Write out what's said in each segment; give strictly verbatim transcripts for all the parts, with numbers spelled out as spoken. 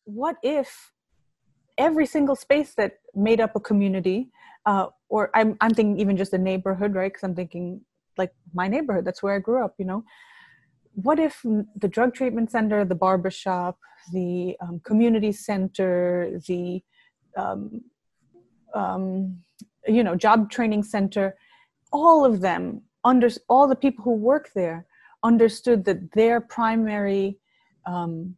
what if every single space that made up a community, uh, or I'm, I'm thinking even just a neighborhood, right? Because I'm thinking like my neighborhood, that's where I grew up, you know. What if the drug treatment center, the barbershop, the um, community center, the, um, um, you know, job training center, all of them, under, all the people who work there understood that their primary um,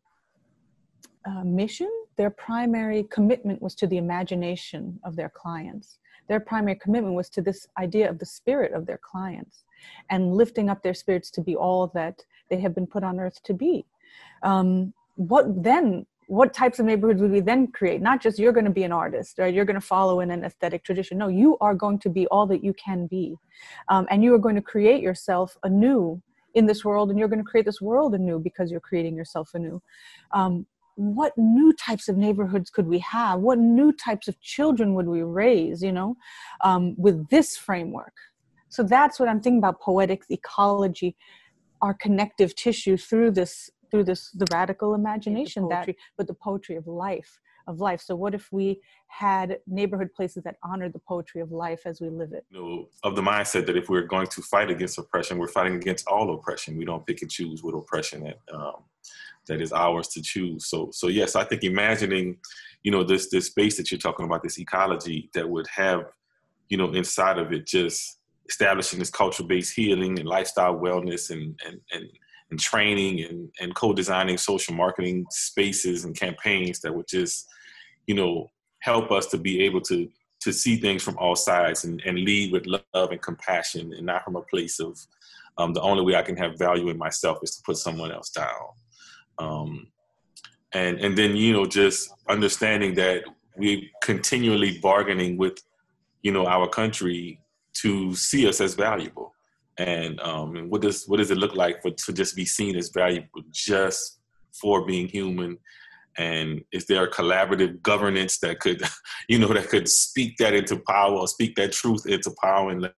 uh, mission, their primary commitment was to the imagination of their clients. Their primary commitment was to this idea of the spirit of their clients and lifting up their spirits to be all that they have been put on earth to be. Um, what then, what types of neighborhoods would we then create? Not just you're going to be an artist, right? You're going to follow in an aesthetic tradition. No, you are going to be all that you can be. Um, and you are going to create yourself anew in this world, and you're going to create this world anew because you're creating yourself anew. Um, what new types of neighborhoods could we have? What new types of children would we raise, you know, um, with this framework? So that's what I'm thinking about: poetics, ecology, our connective tissue through this, through this, the radical imagination, that, but the poetry of life, of life. So what if we had neighborhood places that honored the poetry of life as we live it? You know, of the mindset that if we're going to fight against oppression, we're fighting against all oppression. We don't pick and choose what oppression that um, that is ours to choose. So, so yes, I think imagining, you know, this this space that you're talking about, this ecology that would have, you know, inside of it just establishing this culture-based healing and lifestyle wellness and and and, and training and, and co-designing social marketing spaces and campaigns that would just, you know, help us to be able to to see things from all sides and, and lead with love and compassion, and not from a place of um, the only way I can have value in myself is to put someone else down. Um, and and then, you know, just understanding that we're continually bargaining with, you know, our country to see us as valuable. And um, and what does what does it look like for to just be seen as valuable just for being human? And is there a collaborative governance that could, you know, that could speak that into power, or speak that truth into power, and let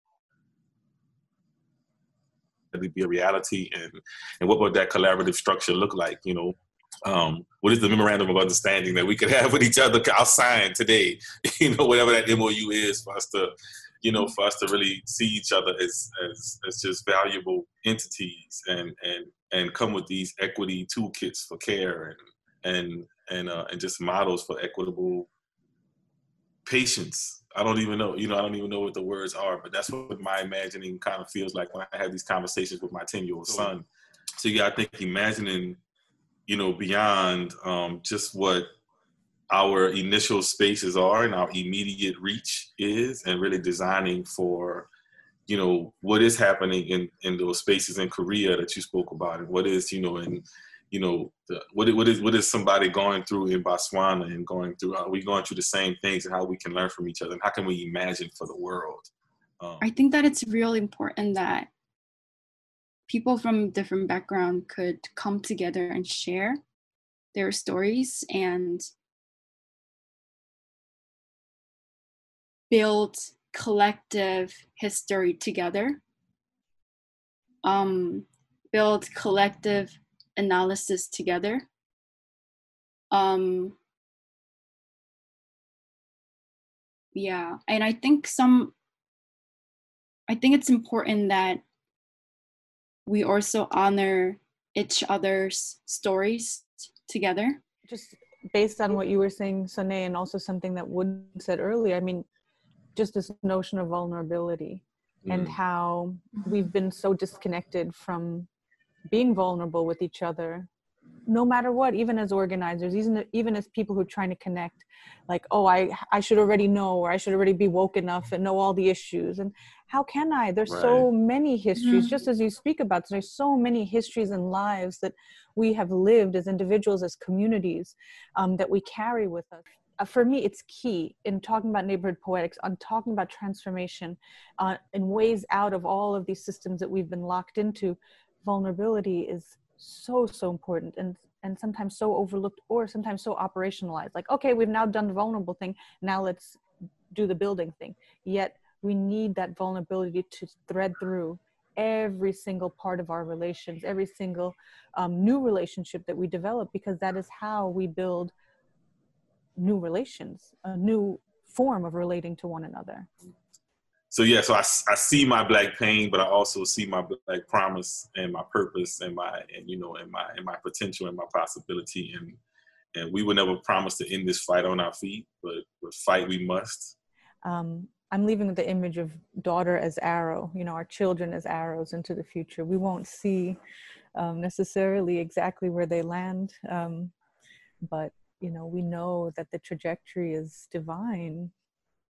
it be a reality? And and what would that collaborative structure look like? You know, um, what is the memorandum of understanding that we could have with each other? I'll sign today, you know, whatever that M O U is, for us to, you know, for us to really see each other as as as just valuable entities, and and and come with these equity toolkits for care, and and and uh, and just models for equitable patience. I don't even know, you know, I don't even know what the words are, but that's what my imagining kind of feels like when I have these conversations with my ten-year-old son. So yeah, I think imagining, you know, beyond um, just what our initial spaces are and our immediate reach is, and really designing for, you know, what is happening in, in those spaces in Korea that you spoke about, and what is, you know, in, you know, the, what, what is what is somebody going through in Botswana, and going through, are we going through the same things, and how we can learn from each other, and how can we imagine for the world? Um, I think that it's really important that people from different backgrounds could come together and share their stories and build collective history together, um, build collective analysis together. Um, yeah, and I think some, I think it's important that we also honor each other's stories together. Just based on what you were saying, Soné, and also something that Wood said earlier, I mean, just this notion of vulnerability, mm. and how we've been so disconnected from being vulnerable with each other, no matter what, even as organizers, even, even as people who are trying to connect, like, oh, I, I should already know, or I should already be woke enough and know all the issues. And how can I? There's right. so many histories, mm-hmm. just as you speak about, there's so many histories and lives that we have lived as individuals, as communities, um, that we carry with us. Uh, for me, it's key in talking about neighborhood poetics, on talking about transformation, uh, and ways out of all of these systems that we've been locked into. Vulnerability is so, so important, and and sometimes so overlooked, or sometimes so operationalized. Like, okay, we've now done the vulnerable thing, now let's do the building thing. Yet we need that vulnerability to thread through every single part of our relations, every single um, new relationship that we develop, because that is how we build new relations, a new form of relating to one another. So yeah, so I, I see my Black pain, but I also see my Black promise and my purpose and my, and you know, and my, and my potential and my possibility. And, and we will never promise to end this fight on our feet, but, but fight we must. Um, I'm leaving with the image of daughter as arrow, you know, our children as arrows into the future. We won't see um, necessarily exactly where they land, um, but, you know, we know that the trajectory is divine.